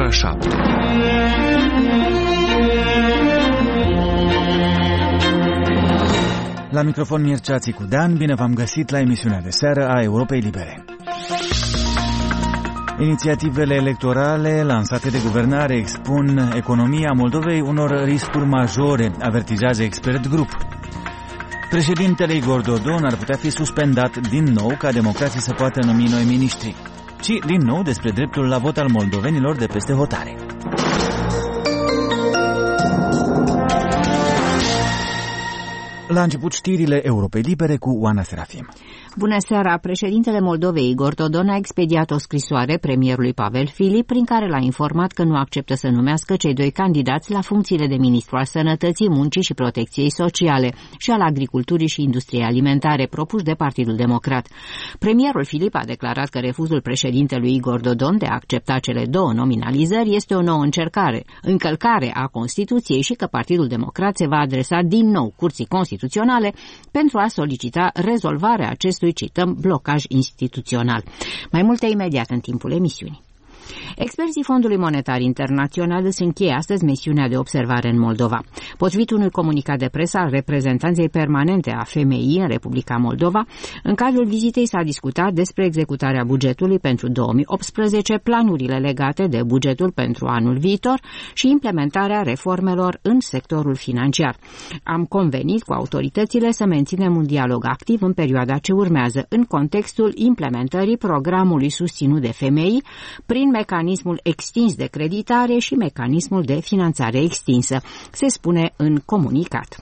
ora 7. La microfon Mircea Țicudean, bine v-am găsit la emisiunea de seară a Europei Libere. Inițiativele electorale lansate de guvernare expun economia Moldovei unor riscuri majore, avertizează Expert Group. Președintele Igor Dodon ar putea fi suspendat din nou ca democrații să poată numi noi miniștri. Și din nou despre dreptul la vot al moldovenilor de peste hotare. La început știrile Europei Libere cu Oana Serafim. Bună seara! Președintele Moldovei Igor Dodon a expediat o scrisoare premierului Pavel Filip prin care l-a informat că nu acceptă să numească cei doi candidați la funcțiile de ministru al Sănătății, Muncii și Protecției Sociale și al Agriculturii și Industriei Alimentare propuși de Partidul Democrat. Premierul Filip a declarat că refuzul președintelui Igor Dodon de a accepta cele două nominalizări este o nouă încălcare a Constituției și că Partidul Democrat se va adresa din nou Curții Constituționale pentru a solicita rezolvarea acestui, cităm, blocaj instituțional. Mai multe imediat în timpul emisiunii. Experții Fondului Monetar Internațional își încheie astăzi misiunea de observare în Moldova. Potrivit unui comunicat de presă al reprezentanței permanente a FMI în Republica Moldova, în cadrul vizitei s-a discutat despre executarea bugetului pentru 2018, planurile legate de bugetul pentru anul viitor și implementarea reformelor în sectorul financiar. Am convenit cu autoritățile să menținem un dialog activ în perioada ce urmează, în contextul implementării programului susținut de FMI prin mecanismul extins de creditare și mecanismul de finanțare extinsă, se spune în comunicat.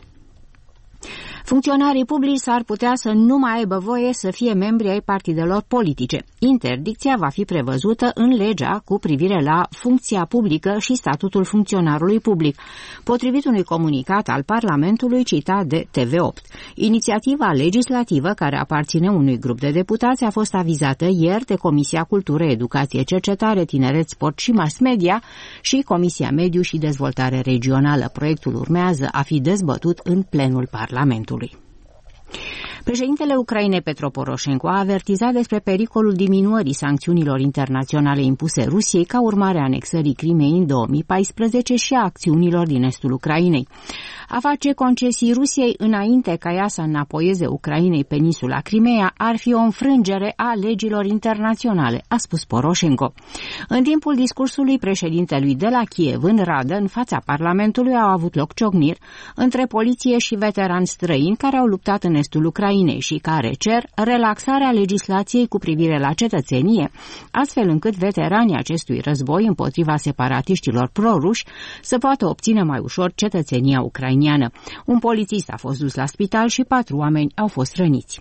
Funcționarii publici s-ar putea să nu mai aibă voie să fie membri ai partidelor politice. Interdicția va fi prevăzută în legea cu privire la funcția publică și statutul funcționarului public, potrivit unui comunicat al Parlamentului citat de TV8. Inițiativa legislativă, care aparține unui grup de deputați, a fost avizată ieri de Comisia Cultură, Educație, Cercetare, Tineret, Sport și Mass Media și Comisia Mediu și Dezvoltare Regională. Proiectul urmează a fi dezbătut în plenul Parlamentului. Președintele Ucrainei Petro Poroșenko a avertizat despre pericolul diminuării sancțiunilor internaționale impuse Rusiei ca urmare a anexării Crimeei în 2014 și a acțiunilor din estul Ucrainei. A face concesii Rusiei înainte ca ea să înapoieze Ucrainei peninsula Crimeea ar fi o înfrângere a legilor internaționale, a spus Poroșenko. În timpul discursului președintelui de la Kiev în Radă, în fața Parlamentului, au avut loc ciocniri între poliție și veterani străini care au luptat în estul Ucrainei și care cer relaxarea legislației cu privire la cetățenie, astfel încât veteranii acestui război împotriva separatiștilor proruși să poată obține mai ușor cetățenia ucraineană. Un polițist a fost dus la spital și 4 oameni au fost răniți.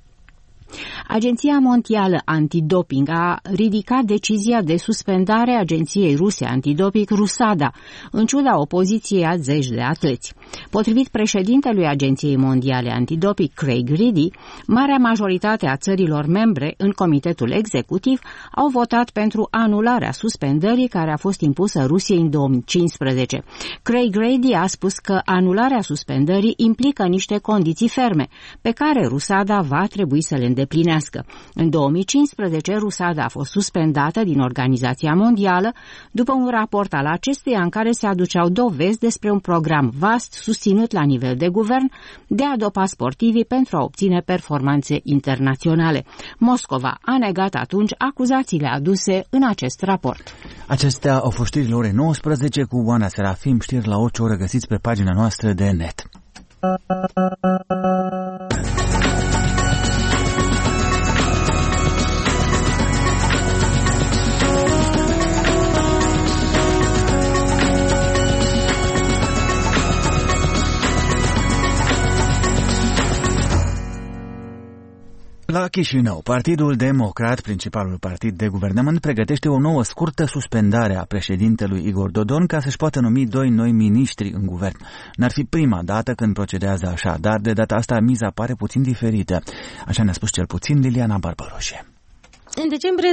Agenția Mondială Antidoping a ridicat decizia de suspendare a agenției ruse antidoping Rusada, în ciuda opoziției a zeci de atleți. Potrivit președintelui Agenției Mondiale Antidoping, Craig Reedy, marea majoritate a țărilor membre în comitetul executiv au votat pentru anularea suspendării care a fost impusă Rusiei în 2015. Craig Reedy a spus că anularea suspendării implică niște condiții ferme, pe care Rusada va trebui să le îndeplinească. În 2015, Rusada a fost suspendată din Organizația Mondială după un raport al acesteia în care se aduceau dovezi despre un program vast susținut la nivel de guvern de a dopa sportivii pentru a obține performanțe internaționale. Moscova a negat atunci acuzațiile aduse în acest raport. Acestea au fost știrile ore 19 cu Oana Serafim, știri la orice oră găsiți pe pagina noastră de net. La Chișinău, Partidul Democrat, principalul partid de guvernământ, pregătește o nouă scurtă suspendare a președintelui Igor Dodon ca să-și poată numi 2 noi miniștri în guvern. N-ar fi prima dată când procedează așa, dar de data asta miza pare puțin diferită. Așa ne-a spus cel puțin Liliana Barbaroșe. În decembrie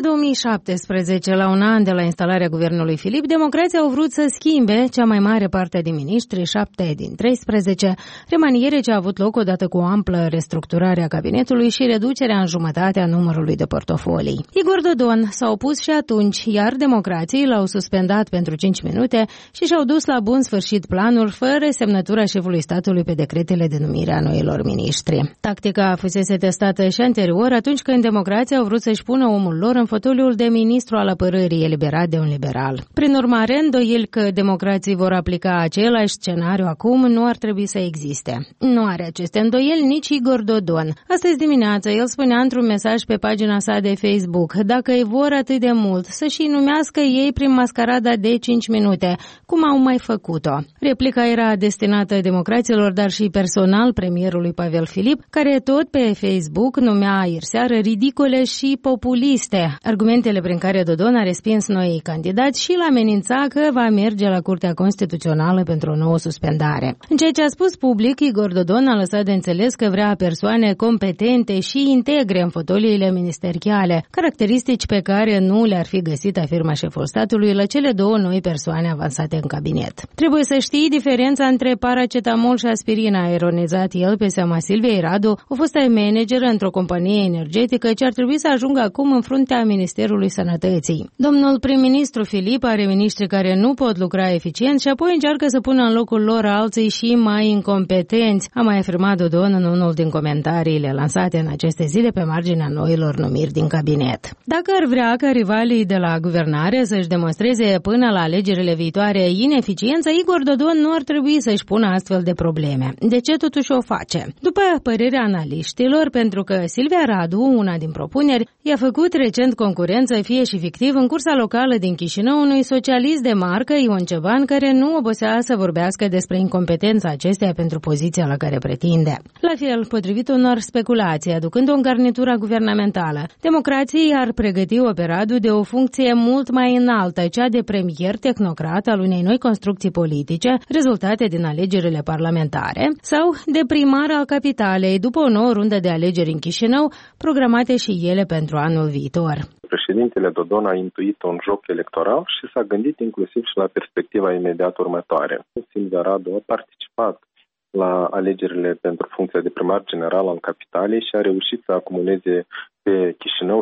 2017, la un an de la instalarea guvernului Filip, democrații au vrut să schimbe cea mai mare parte din miniștri, 7 din 13, remaniere ce a avut loc odată cu o amplă restructurare a cabinetului și reducerea în jumătate a numărului de portofolii. Igor Dodon s-a opus și atunci, iar democrații l-au suspendat pentru 5 minute și și-au dus la bun sfârșit planul fără semnătura șefului statului pe decretele de numire a noilor miniștri. Tactica fusese testată și anterior atunci când democrații au vrut să-și pună omul lor în fotoliul de ministru al apărării eliberat de un liberal. Prin urmare, îndoieli că democrații vor aplica același scenariu acum nu ar trebui să existe. Nu are aceste îndoieli nici Igor Dodon. Astăzi dimineață el spunea într-un mesaj pe pagina sa de Facebook: dacă îi vor atât de mult, să-și numească ei prin mascarada de 5 minute, cum au mai făcut-o. Replica era destinată democraților, dar și personal premierului Pavel Filip, care tot pe Facebook numea ierseară ridicole și populiste argumentele prin care Dodon a respins noii candidați și l-a amenințat că va merge la Curtea Constituțională pentru o nouă suspendare. În ceea ce a spus public, Igor Dodon a lăsat de înțeles că vrea persoane competente și integre în fotoliile ministeriale, caracteristici pe care nu le-ar fi găsit, afirma șeful statului, la cele două noi persoane avansate în cabinet. Trebuie să știi diferența între paracetamol și aspirina, a ironizat el pe seama Silviei Radu, o fostă manager într-o companie energetică ce ar trebui să ajungă acum în fruntea Ministerului Sănătății. Domnul prim-ministru Filip are miniștri care nu pot lucra eficient și apoi încearcă să pună în locul lor alții și mai incompetenți, a mai afirmat Dodon în unul din comentariile lansate în aceste zile pe marginea noilor numiri din cabinet. Dacă ar vrea ca rivalii de la guvernare să-și demonstreze până la alegerile viitoare ineficiență, Igor Dodon nu ar trebui să-și pună astfel de probleme. De ce totuși o face? După părerea analiștilor, pentru că Silvia Radu, una din propuneri, i-a făcut recent concurență, fie și fictiv, în cursa locală din Chișinău unui socialist de marcă, Ion Ceban, care nu obosea să vorbească despre incompetența acesteia pentru poziția la care pretinde. La fel, potrivit unor speculații, aducând-o în garnitura guvernamentală, democrații ar pregăti-o pe Radu de o funcție mult mai înaltă, cea de premier tehnocrat al unei noi construcții politice, rezultate din alegerile parlamentare, sau de primar al capitalei, după o nouă rundă de alegeri în Chișinău, programate și ele pentru anul viitor. Președintele Dodon a intuit un joc electoral și s-a gândit inclusiv și la perspectiva imediat următoare. Silvia Radu a participat la alegerile pentru funcția de primar general al capitalei și a reușit să acumuleze pe Chișinău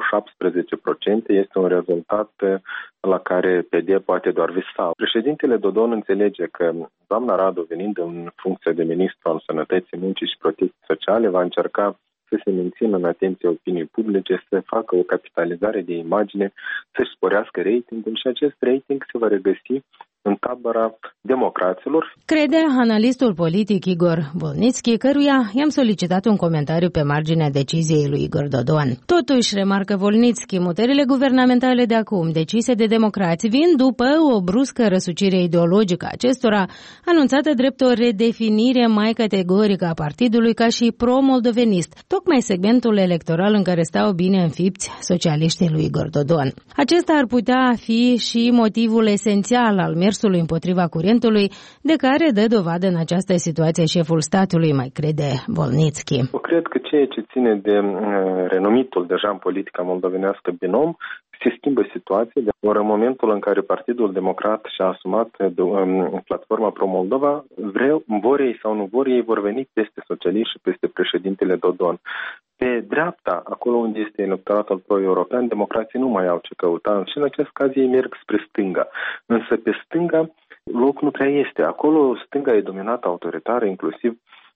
17%. Este un rezultat la care PD poate doar visa. Președintele Dodon înțelege că doamna Radu, venind în funcția de ministru al Sănătății, Muncii și Protecției Sociale, va încerca să se mențină în atenția opiniei publice, să facă o capitalizare de imagine, să-și sporească ratingul și acest rating se va regăsi în tabăra democraților. Crede analistul politic Igor Volnitski, căruia i-am solicitat un comentariu pe marginea deciziei lui Igor Dodon. Totuși, remarcă Volnitski, mutările guvernamentale de acum, decise de democrați, vin după o bruscă răsucire ideologică a acestora, anunțată drept o redefinire mai categorică a partidului ca și pro-moldovenist, tocmai segmentul electoral în care stau bine înfipți socialiștii lui Igor Dodon. Acesta ar putea fi și motivul esențial al mersului împotriva curentului de care dă dovadă în această situație șeful statului, mai crede Volnitski. Eu cred că ceea ce ține de renumitul deja în politica moldovenească binom, se schimbă situația. Ori în momentul în care Partidul Democrat și-a asumat platforma pro-Moldova, vor ei sau nu vor ei, vor veni peste socialiști și peste președintele Dodon. Pe dreapta, acolo unde este electoratul pro-european, democrații nu mai au ce căuta și în acest caz ei merg spre stânga. Însă pe stânga loc nu prea este. Acolo stânga e dominată autoritară, inclusiv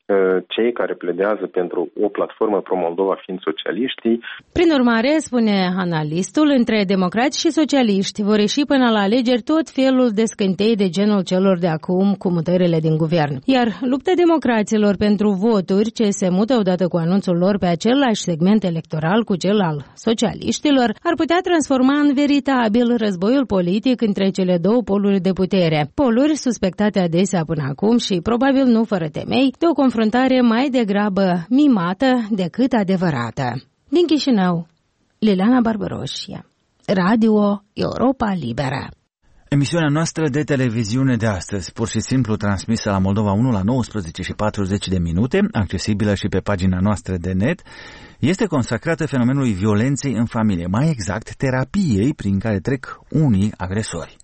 cei care pledează pentru o platformă pro-Moldova fiind socialiștii. Prin urmare, spune analistul, între democrați și socialiști vor ieși până la alegeri tot felul de scântei de genul celor de acum cu mutările din guvern. Iar lupta democraților pentru voturi, ce se mută odată cu anunțul lor pe același segment electoral cu cel al socialiștilor, ar putea transforma în veritabil războiul politic între cele două poluri de putere. Poluri suspectate adesea până acum și probabil nu fără temei de o confruntare mai degrabă mimată decât adevărată. Din Chișinău, Liliana Barbaroșia, Radio Europa Liberă. Emisiunea noastră de televiziune de astăzi, pur și simplu transmisă la Moldova 1 la 19:40, accesibilă și pe pagina noastră de net, este consacrată fenomenului violenței în familie, mai exact terapiei prin care trec unii agresori.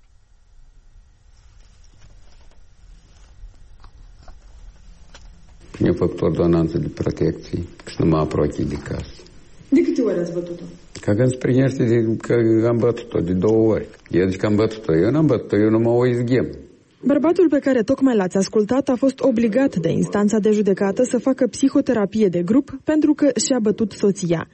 Mi-a făcut ordonanță de protecție și nu m-a apropiat de casă. De câte ori ați bătut-o? Că am bătut-o de 2 ori. El zice că am bătut-o. Eu n-am bătut-o, eu nu mă o izghem. Bărbatul pe care tocmai l-ați ascultat a fost obligat de instanța de judecată să facă psihoterapie de grup pentru că și-a bătut soția.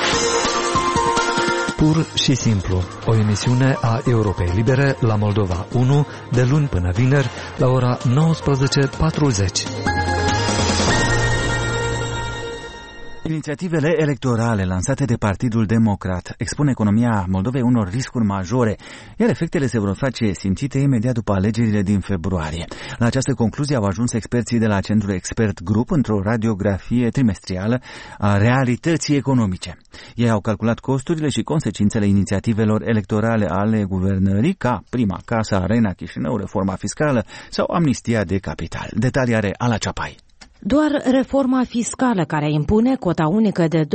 Pur și simplu, o emisiune a Europei Libere la Moldova 1, de luni până vineri, la ora 19:40. Inițiativele electorale lansate de Partidul Democrat expun economia Moldovei unor riscuri majore, iar efectele se vor face simțite imediat după alegerile din februarie. La această concluzie au ajuns experții de la Centrul Expert Group într-o radiografie trimestrială a realității economice. Ei au calculat costurile și consecințele inițiativelor electorale ale guvernării, ca prima casă, Arena Chișinău, reforma fiscală sau amnistia de capital. Detalii are Ala Ceapai. Doar reforma fiscală, care impune cota unică de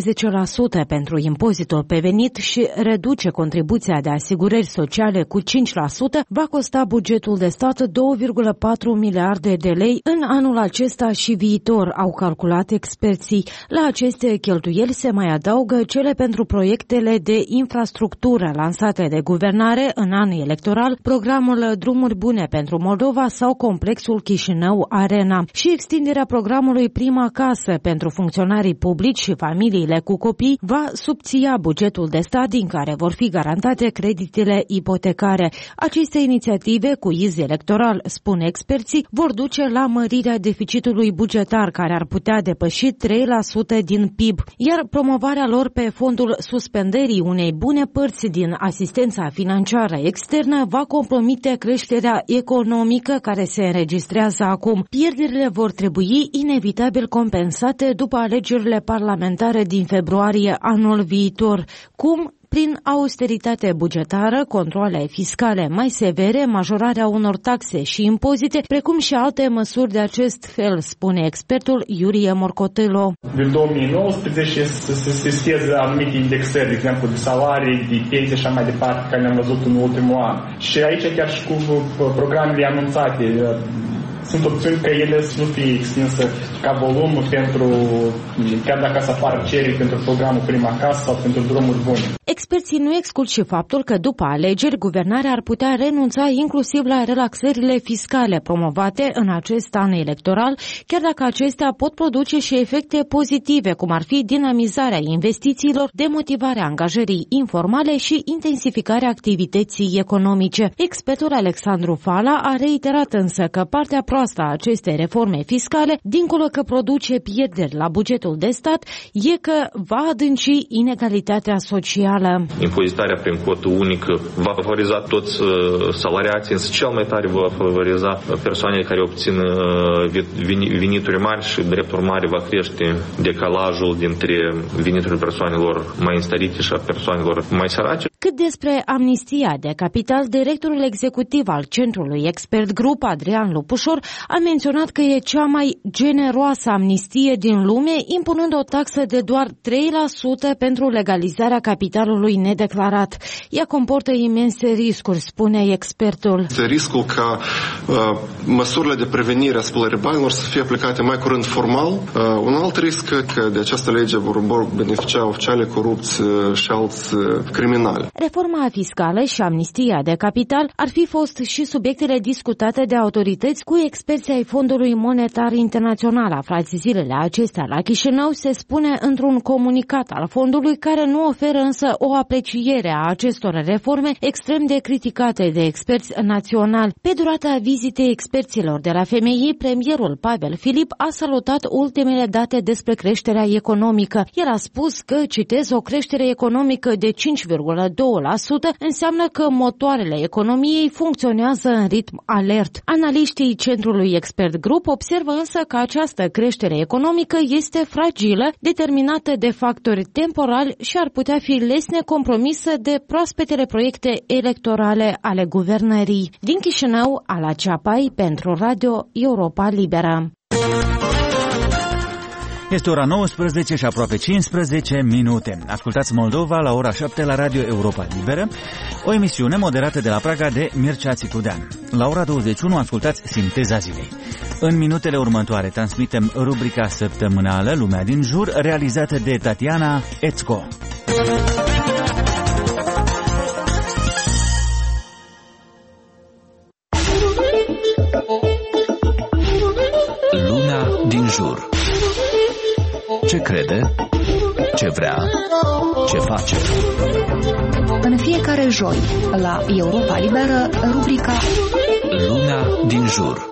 12% pentru impozitul pe venit și reduce contribuția de asigurări sociale cu 5%, va costa bugetul de stat 2,4 miliarde de lei în anul acesta și viitor, au calculat experții. La aceste cheltuieli se mai adaugă cele pentru proiectele de infrastructură lansate de guvernare în anul electoral, programul Drumuri Bune pentru Moldova sau complexul Chișinău Arena și extinderea programului Prima Casă pentru funcționarii publici și familiile cu copii va subția bugetul de stat din care vor fi garantate creditele ipotecare. Aceste inițiative cu iz electoral, spun experții, vor duce la mărirea deficitului bugetar care ar putea depăși 3% din PIB, iar promovarea lor pe fondul suspendării unei bune părți din asistența financiară externă va compromite creșterea economică care se înregistrează acum. Pierderile vor trebui inevitabil compensate după alegerile parlamentare din februarie anul viitor. Cum? Prin austeritate bugetară, controale fiscale mai severe, majorarea unor taxe și impozite, precum și alte măsuri de acest fel, spune expertul Iurie Morcotilo. Din 2019 se scheze anumite indexări, de exemplu, de salarii, de pensii și așa mai departe, care le-am văzut în ultimul an. Și aici chiar și cu programele anunțate, sunt opțiuni ca ele să nu fie extinsă ca volumul pentru, chiar dacă să apară cereri pentru programul Prima Casă sau pentru drumuri bune. Experții nu exclud și faptul că după alegeri, guvernarea ar putea renunța inclusiv la relaxările fiscale promovate în acest an electoral, chiar dacă acestea pot produce și efecte pozitive, cum ar fi dinamizarea investițiilor, demotivarea angajării informale și intensificarea activității economice. Expertul Alexandru Fala a reiterat însă că partea proastă a acestei reforme fiscale, dincolo că produce pierderi la bugetul de stat, e că va adânci inegalitatea socială. Impozitarea prin cotă unică va favoriza toți salariații, însă cel mai tare va favoriza persoanele care obțin venituri mari și, drept urmare, va crește decalajul dintre veniturile persoanelor mai înstărite și a persoanelor mai sărace. Cât despre amnistia de capital, directorul executiv al Centrului Expert Group, Adrian Lupușor, a menționat că e cea mai generoasă amnistie din lume, impunând o taxă de doar 3% pentru legalizarea capitalului nedeclarat. Ea comportă imense riscuri, spune expertul. Riscul ca măsurile de prevenire a spălării banilor să fie aplicate mai curând formal. Un alt risc că de această lege vor beneficia oficiali corupți și alți criminali. Reforma fiscală și amnistia de capital ar fi fost și subiectele discutate de autorități cu experții ai Fondului Monetar Internațional. Aflați zilele acestea la Chișinău, se spune într-un comunicat al fondului, care nu oferă însă o apreciere a acestor reforme extrem de criticate de experți naționali. Pe durata vizitei experților de la FMI, premierul Pavel Filip a salutat ultimele date despre creșterea economică. El a spus că, citez, o creștere economică de 5,2% înseamnă că motoarele economiei funcționează în ritm alert. Analiștii Centrului Centrului Expert Group observă însă că această creștere economică este fragilă, determinată de factori temporali și ar putea fi lesne compromisă de proaspetele proiecte electorale ale guvernării. Din Chișinău, Ala Ceapai pentru Radio Europa Liberă. Este ora 19 și aproape 15 minute. Ascultați Moldova la ora 7 la Radio Europa Liberă, o emisiune moderată de la Praga de Mircea Țicudean. La ora 21 ascultați Sinteza Zilei. În minutele următoare transmitem rubrica săptămânală Lumea din Jur, realizată de Tatiana Ețco. Lumea din Jur. Ce crede? Ce vrea? Ce face? În fiecare joi, la Europa Liberă, rubrica Lumea din Jur.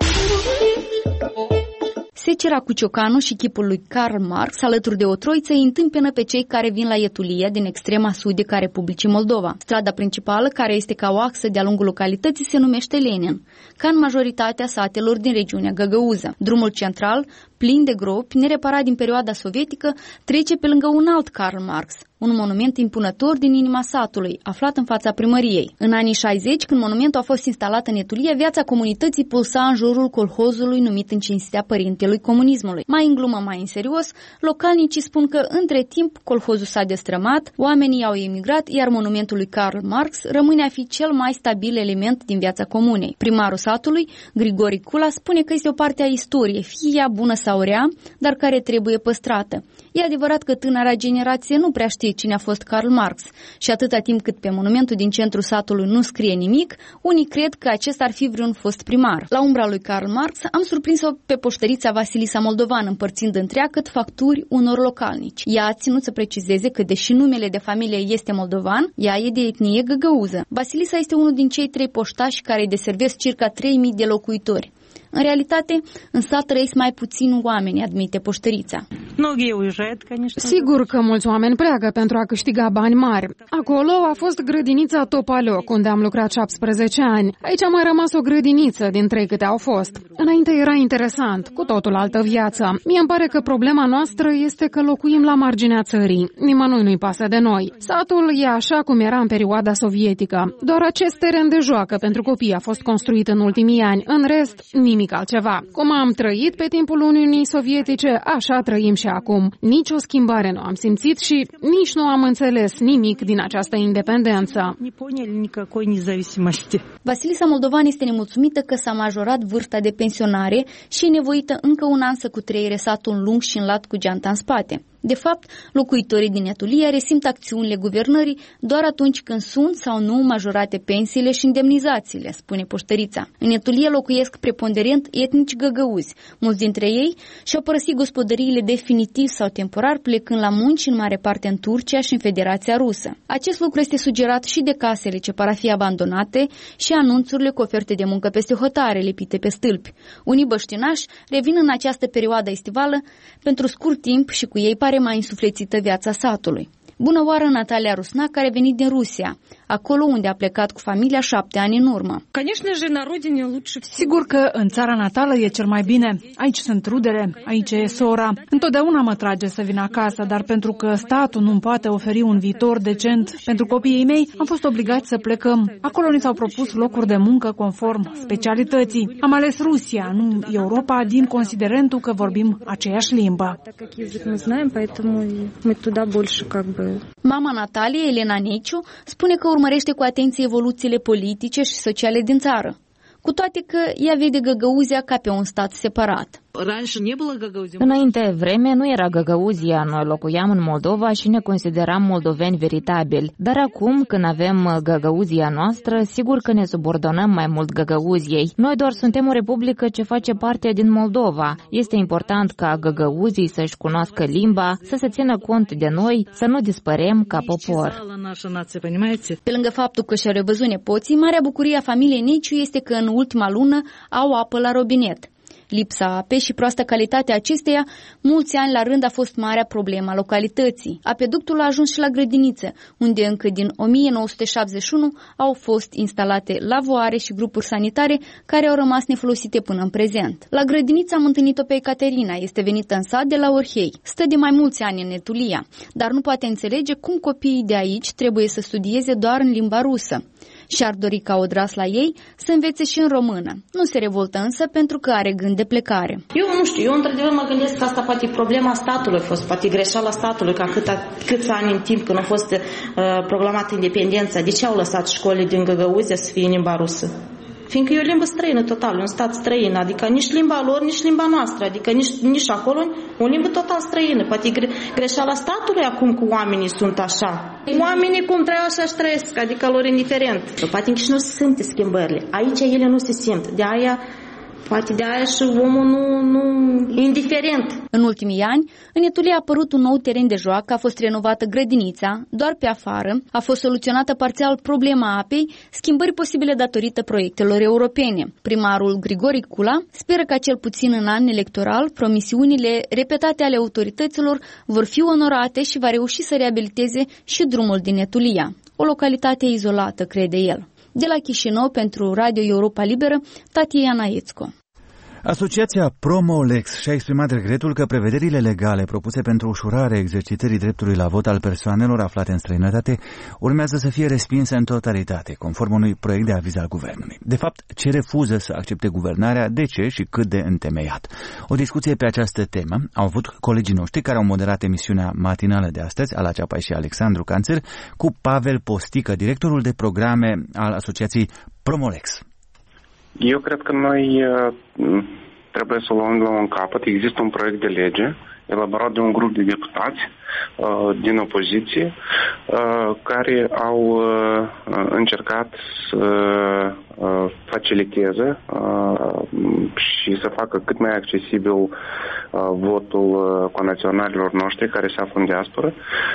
Secera cu ciocanul și chipul lui Karl Marx, alături de o troiță, îi întâmpină pe cei care vin la Etulia, din extrema sudică a Republicii Moldova. Strada principală, care este ca o axă de-a lungul localității, se numește Lenin, ca în majoritatea satelor din regiunea Găgăuză. Drumul central, plin de gropi, nereparat din perioada sovietică, trece pe lângă un alt Karl Marx, un monument impunător din inima satului, aflat în fața primăriei. În anii 60, când monumentul a fost instalat în Etulia, viața comunității pulsa în jurul colhozului numit în cinstea părintelui comunismului. Mai în glumă, mai în serios, localnicii spun că, între timp, colhozul s-a destrămat, oamenii au emigrat, iar monumentul lui Karl Marx rămâne a fi cel mai stabil element din viața comunei. Primarul satului, Grigori Cula, spune că este o parte a istoriei, fie ea bună sau rea, dar care trebuie păstrată. E adevărat că tânăra generație nu prea știe cine a fost Karl Marx și atâta timp cât pe monumentul din centrul satului nu scrie nimic, unii cred că acesta ar fi vreun fost primar. La umbra lui Karl Marx am surprins-o pe poștărița Vasilisa Moldovan, împărțind întreagăt facturi unor localnici. Ea a ținut să precizeze că, deși numele de familie este moldovan, ea e de etnie găgăuză. Vasilisa este unul din cei 3 poștași care deservesc circa 3.000 de locuitori. În realitate, în sat trăiesc mai puțini oameni, admite poștărița. Sigur că mulți oameni pleacă pentru a câștiga bani mari. Acolo a fost grădinița Topaloc, unde am lucrat 17 ani. Aici a mai rămas o grădiniță din 3 câte au fost. Înainte era interesant, cu totul altă viață. Mie îmi pare că problema noastră este că locuim la marginea țării. Nimănui nu-i pasă de noi. Satul e așa cum era în perioada sovietică. Doar acest teren de joacă pentru copii a fost construit în ultimii ani. În rest, nimic altceva. Cum am trăit pe timpul Uniunii Sovietice, așa trăim și acum. Nici o schimbare nu am simțit și nici nu am înțeles nimic din această independență. Vasilisa Moldovan este nemulțumită că s-a majorat vârsta de pensionare și e nevoită încă un an să cutreiere satul lung și înlat cu geanta în spate. De fapt, locuitorii din Etulia resimt acțiunile guvernării doar atunci când sunt sau nu majorate pensiile și indemnizațiile, spune poștărița. În Etulia locuiesc preponderent etnici găgăuzi. Mulți dintre ei și-au părăsit gospodăriile definitiv sau temporar, plecând la munci în mare parte în Turcia și în Federația Rusă. Acest lucru este sugerat și de casele ce par a fi abandonate și anunțurile cu oferte de muncă peste hotare lipite pe stâlpi. Unii băștinași revin în această perioadă estivală pentru scurt timp și cu ei pare mai însuflețită viața satului. Bună oară Natalia Rusna, care a venit din Rusia, acolo unde a plecat cu familia 7 ani în urmă. Sigur că în țara natală e cel mai bine. Aici sunt rudele, aici e sora. Întotdeauna mă trage să vin acasă, dar pentru că statul nu-mi poate oferi un viitor decent pentru copiii mei, am fost obligați să plecăm. Acolo ni s-au propus locuri de muncă conform specialității. Am ales Rusia, nu Europa, din considerentul că vorbim aceeași limbă. Mama Natalie, Elena Neciu, spune că urmărește cu atenție evoluțiile politice și sociale din țară, cu toate că ea vede Găgăuzia ca pe un stat separat. Înainte vreme nu era Găgăuzia, noi locuiam în Moldova și ne consideram moldoveni veritabili. Dar acum, când avem Găgăuzia noastră, sigur că ne subordonăm mai mult Găgăuziei. Noi doar suntem o republică ce face parte din Moldova. Este important ca găgăuzii să-și cunoască limba, să se țină cont de noi, să nu dispărem ca popor. Pe lângă faptul că și-au revăzut nepoții, marea bucurie a familiei Neciu este că în ultima lună au apă la robinet. Lipsa apei și proasta calitatea acesteia, mulți ani la rând a fost marea problemă a localității. Apeductul a ajuns și la grădiniță, unde încă din 1971 au fost instalate lavoare și grupuri sanitare care au rămas nefolosite până în prezent. La grădiniță am întâlnit-o pe Ecaterina, este venită în sat de la Orhei. Stă de mai mulți ani în Etulia, dar nu poate înțelege cum copiii de aici trebuie să studieze doar în limba rusă. Și-ar dori ca odras la ei să învețe și în română. Nu se revoltă însă pentru că are gând de plecare. Eu nu știu, eu într-adevăr mă gândesc că asta poate problema statului a fost, poate greșeala statului, ca câți ani în timp când a fost proclamată independența, de ce au lăsat școlile din Găgăuzia să fie în limba rusă? Fiindcă e o limbă străină total, un stat străin, adică nici limba lor, nici limba noastră, adică nici acolo o limbă total străină. Poate greșeala statului acum cu oamenii sunt așa. Oamenii cum trăiau așa trăiesc, adică lor indiferent. Poate în Chișinău se simte schimbările, aici ele nu se simt, poate de aia și omul nu indiferent. În ultimii ani, în Etulia a apărut un nou teren de joacă, a fost renovată grădinița, doar pe afară, a fost soluționată parțial problema apei, schimbări posibile datorită proiectelor europene. Primarul Grigori Cula speră că cel puțin în an electoral, promisiunile repetate ale autorităților vor fi onorate și va reuși să reabiliteze și drumul din Etulia, o localitate izolată, crede el. De la Chișinău, pentru Radio Europa Liberă, Tatiana Iețco. Asociația Promolex și-a exprimat regretul că prevederile legale propuse pentru ușurarea exercitării dreptului la vot al persoanelor aflate în străinătate urmează să fie respinse în totalitate, conform unui proiect de aviz al guvernului. De fapt, ce refuză să accepte guvernarea, de ce și cât de întemeiat. O discuție pe această temă au avut colegii noștri care au moderat emisiunea matinală de astăzi, Ala Ceapai și Alexandru Canțer, cu Pavel Postică, directorul de programe al Asociației Promolex. Eu cred că noi trebuie să o luăm la un capăt. Există un proiect de lege elaborat de un grup de deputați din opoziție care au încercat să faciliteze și să facă cât mai accesibil votul conaționalilor noștri care se află în diasporă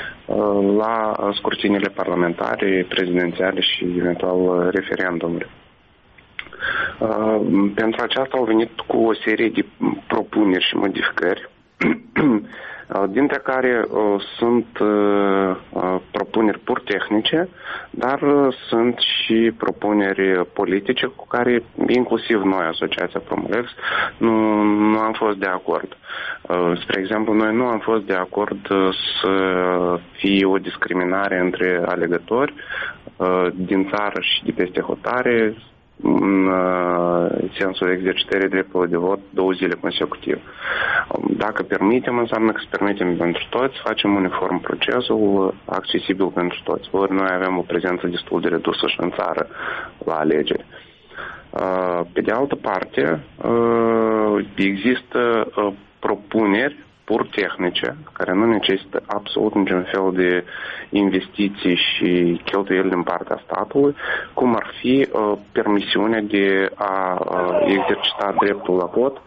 la scrutinile parlamentare, prezidențiale și eventual referendumuri. Pentru aceasta au venit cu o serie de propuneri și modificări, dintre care sunt propuneri pur tehnice, dar sunt și propuneri politice cu care inclusiv noi, Asociația Promolex, nu am fost de acord. Spre exemplu, noi nu am fost de acord să fie o discriminare între alegători din țară și de peste hotare, în sensul exercitării dreptului de vot 2 zile consecutiv. Dacă permitem, înseamnă că permitem pentru toți, facem uniform procesul, accesibil pentru toți. Ori noi avem o prezență destul de redusă și în țară la alegeri. Pe de altă parte, există propuneri pur tehnice, care nu necesită absolut niciun fel de investiții și cheltuieli din partea statului, cum ar fi permisiunea de a exercita dreptul la vot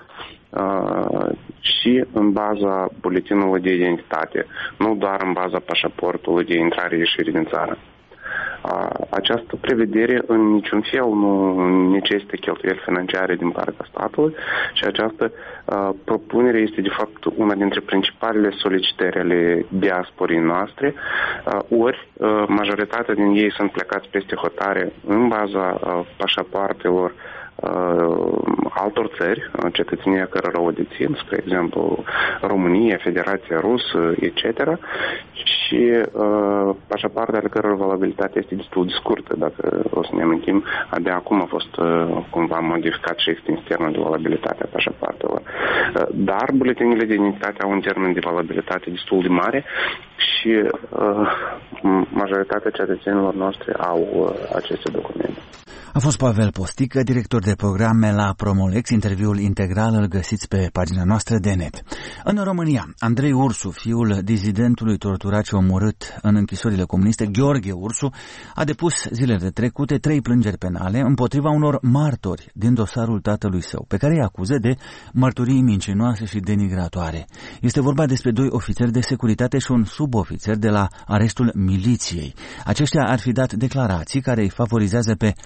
și în baza buletinului de identitate, nu doar în baza pașaportului de intrare-ieșire din țară. Această prevedere în niciun fel nu necesită cheltuieli financiare din partea statului și această propunere este de fapt una dintre principalele solicitări ale diasporii noastre, ori majoritatea din ei sunt plecați peste hotare în baza pașapoartelor altor țări, cetățenia cărora o dețin, spre exemplu România, Federația Rusă, etc. Și pașapoartele căror valabilitate este destul de scurtă, dacă o să ne amintim, abia acum a fost cumva modificat și extins termenul de valabilitate a pașapoartelor. Dar buletinile de identitate au un termen de valabilitate destul de mare și majoritatea cetățenilor noștri au aceste documente. A fost Pavel Postică, director de programe la Promolex. Interviul integral îl găsiți pe pagina noastră de net. În România, Andrei Ursu, fiul dizidentului torturat și omorât în închisorile comuniste, Gheorghe Ursu, a depus zilele trecute 3 plângeri penale împotriva unor martori din dosarul tatălui său, pe care îi acuză de mărturii mincinoase și denigratoare. Este vorba despre 2 ofițeri de securitate și un subofițer de la arestul miliției. Aceștia ar fi dat declarații care îi favorizează pe Marin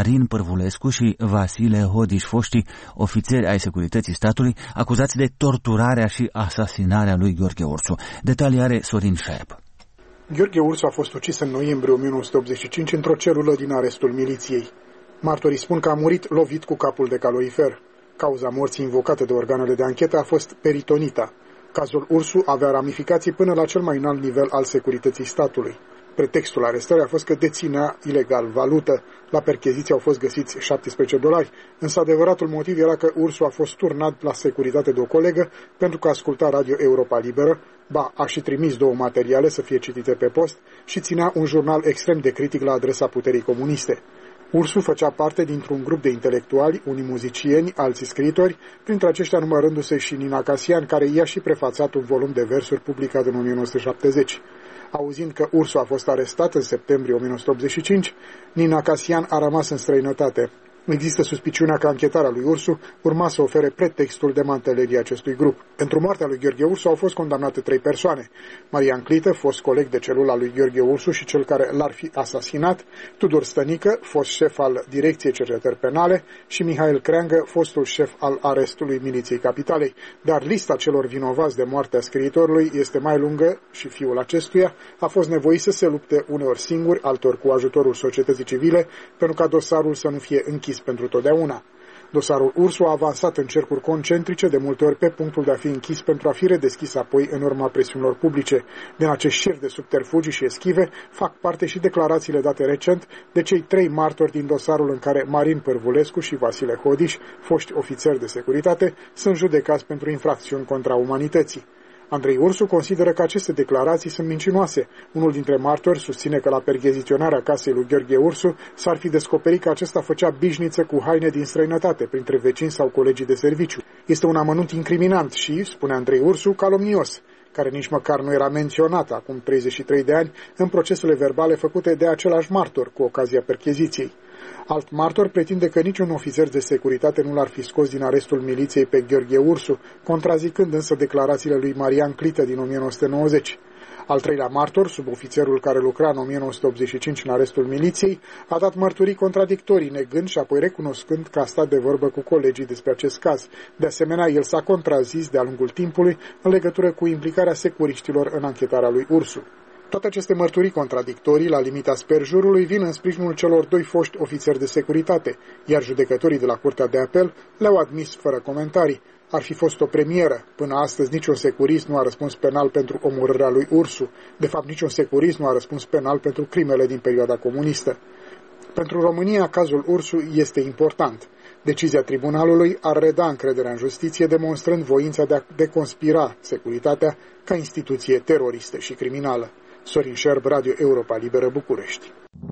Marin Pârvulescu și Vasile Hodiș, foștii ofițeri ai securității statului, acuzați de torturarea și asasinarea lui Gheorghe Ursu. Detalii are Sorin Șaep. Gheorghe Ursu a fost ucis în noiembrie 1985 într-o celulă din arestul miliției. Martorii spun că a murit lovit cu capul de calorifer. Cauza morții invocată de organele de anchetă a fost peritonita. Cazul Ursu avea ramificații până la cel mai înalt nivel al securității statului. Pretextul arestării a fost că deținea ilegal valută. La percheziție au fost găsiți $17, însă adevăratul motiv era că Ursu a fost turnat la securitate de o colegă pentru că asculta Radio Europa Liberă, ba a și trimis 2 materiale să fie citite pe post și ținea un jurnal extrem de critic la adresa puterii comuniste. Ursu făcea parte dintr-un grup de intelectuali, unii muzicieni, alții scriitori, printre aceștia numărându-se și Nina Casian, care i-a și prefațat un volum de versuri publicat în 1970. Auzind că Ursu a fost arestat în septembrie 1985, Nina Casian a rămas în străinătate. Există suspiciunea că anchetarea lui Ursu urma să ofere pretextul demantelării acestui grup. Pentru moartea lui Gheorghe Ursu au fost condamnate 3 persoane. Marian Clită, fost coleg de celula lui Gheorghe Ursu și cel care l-ar fi asasinat, Tudor Stănică, fost șef al Direcției Cercetări Penale și Mihail Creangă, fostul șef al arestului Miliției Capitalei. Dar lista celor vinovați de moartea scriitorului este mai lungă și fiul acestuia a fost nevoit să se lupte uneori singur, altor cu ajutorul societății civile, pentru ca dosarul să nu fie închis pentru totdeauna. Dosarul Ursu a avansat în cercuri concentrice, de multe ori pe punctul de a fi închis pentru a fi redeschis apoi în urma presiunilor publice. Din acest șir de subterfugii și eschive fac parte și declarațiile date recent de cei 3 martori din dosarul în care Marin Pârvulescu și Vasile Hodiș, foști ofițeri de securitate, sunt judecați pentru infracțiuni contra umanității. Andrei Ursu consideră că aceste declarații sunt mincinoase. Unul dintre martori susține că la percheziționarea casei lui Gheorghe Ursu s-ar fi descoperit că acesta făcea bișniță cu haine din străinătate, printre vecini sau colegii de serviciu. Este un amănunt incriminant și, spune Andrei Ursu, calomnios, care nici măcar nu era menționat acum 33 de ani în procesele verbale făcute de același martor cu ocazia percheziției. Alt martor pretinde că niciun ofițer de securitate nu l-ar fi scos din arestul miliției pe Gheorghe Ursu, contrazicând însă declarațiile lui Marian Clită din 1990. Al 3-lea martor, subofițerul care lucra în 1985 în arestul miliției, a dat mărturii contradictorii, negând și apoi recunoscând că a stat de vorbă cu colegii despre acest caz. De asemenea, el s-a contrazis de-a lungul timpului în legătură cu implicarea securiștilor în anchetarea lui Ursu. Toate aceste mărturii contradictorii, la limita sperjurului, vin în sprijinul celor 2 foști ofițeri de securitate, iar judecătorii de la Curtea de Apel le-au admis fără comentarii. Ar fi fost o premieră. Până astăzi niciun securist nu a răspuns penal pentru omorârea lui Ursu. De fapt, niciun securist nu a răspuns penal pentru crimele din perioada comunistă. Pentru România, cazul Ursu este important. Decizia tribunalului ar reda încrederea în justiție, demonstrând voința de a deconspira securitatea ca instituție teroristă și criminală. Sorin Șerb, Radio Europa Liberă, București.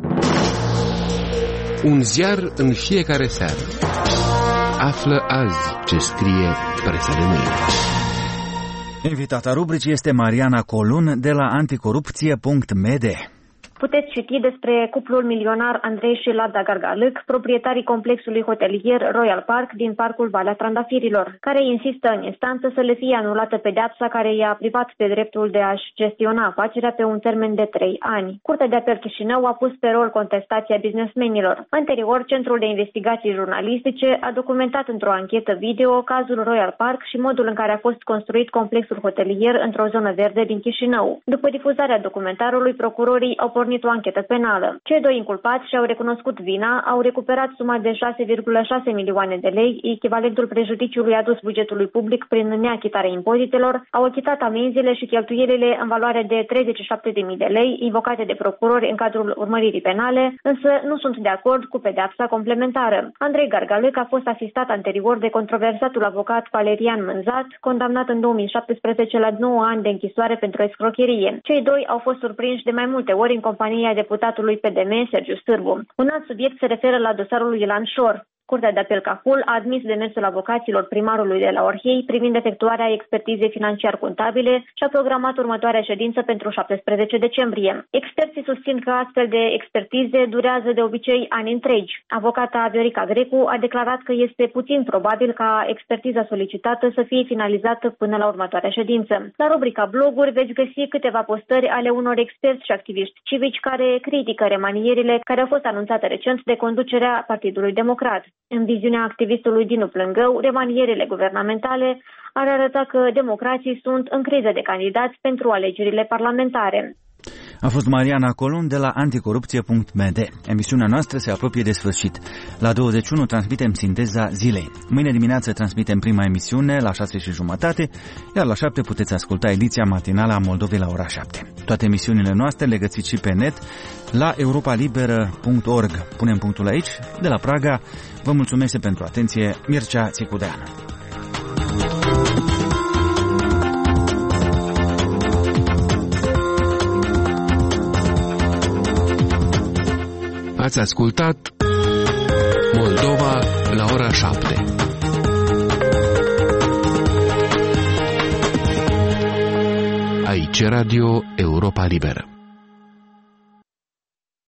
Un ziar în fiecare seară. Află azi ce scrie presa de mâine. Invitata rubricii este Mariana Colun de la anticorupție.md. Puteți citi despre cuplul milionar Andrei și Lada Gargalâc, proprietarii complexului hotelier Royal Park din parcul Valea Trandafirilor, care insistă în instanță să le fie anulată pedeapsa care i-a privat pe dreptul de a-și gestiona afacerea pe un termen de 3 ani. Curtea de Apel Chișinău a pus pe rol contestația businessmenilor. Anterior, Centrul de Investigații Jurnalistice a documentat într-o anchetă video cazul Royal Park și modul în care a fost construit complexul hotelier într-o zonă verde din Chișinău. După difuzarea documentarului, procurorii au pornit o anchetă penală. Cei 2 inculpați și-au recunoscut vina, au recuperat suma de 6,6 milioane de lei, echivalentul prejudiciului adus bugetului public prin neachitarea impozitelor, au achitat amenziile și cheltuielile în valoare de 37.000 de lei, invocate de procurori în cadrul urmăririi penale, însă nu sunt de acord cu pedeapsa complementară. Andrei Gargalâc a fost asistat anterior de controversatul avocat Valerian Mânzat, condamnat în 2017 la 9 ani de închisoare pentru escrocherie. Cei 2 au fost surprinși de mai multe ori în compania deputatului PDM, Sergiu Stârbu. Un alt subiect se referă la dosarul lui Ilan Șor. Curtea de apel Cahul a admis demersul avocaților primarului de la Orhei privind efectuarea expertizei financiar-contabile și a programat următoarea ședință pentru 17 decembrie. Experții susțin că astfel de expertize durează de obicei ani întregi. Avocata Viorica Grecu a declarat că este puțin probabil ca expertiza solicitată să fie finalizată până la următoarea ședință. La rubrica bloguri veți găsi câteva postări ale unor experți și activiști civici care critică remanierile care au fost anunțate recent de conducerea Partidului Democrat. În viziunea activistului Dinu Plângău, remanierile guvernamentale ar arăta că democrații sunt în criză de candidați pentru alegerile parlamentare. A fost Mariana Colun de la anticorupție.md. Emisiunea noastră se apropie de sfârșit. La 21 transmitem Sinteza zilei. Mâine dimineață transmitem prima emisiune la 6:30, iar la 7 puteți asculta ediția matinală a Moldovei la ora 7. Toate emisiunile noastre le găsiți și pe net la europalibera.org. Punem punctul aici. De la Praga vă mulțumesc pentru atenție. Mircea Țicudeanu. Ați ascultat Moldova la ora 7. Aici Radio Europa Liberă.